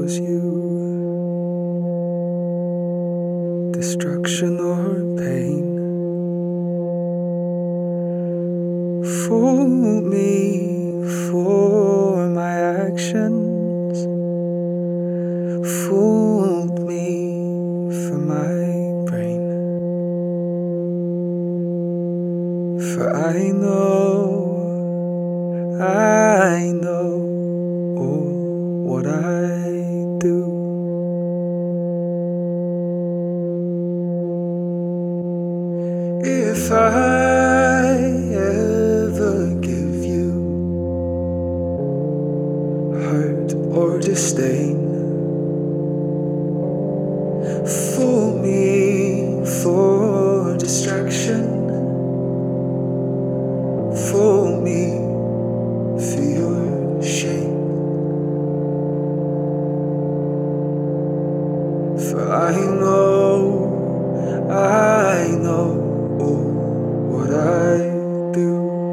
chose you. Destruction or pain, fool me for my actions, fooled me for my brain. For I know all what I do. If I ever give you hurt or disdain, fool me for distraction, fool me for your shame. For I know all what I do.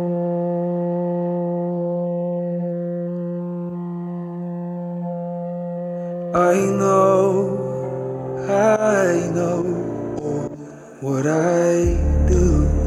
I know all what I do.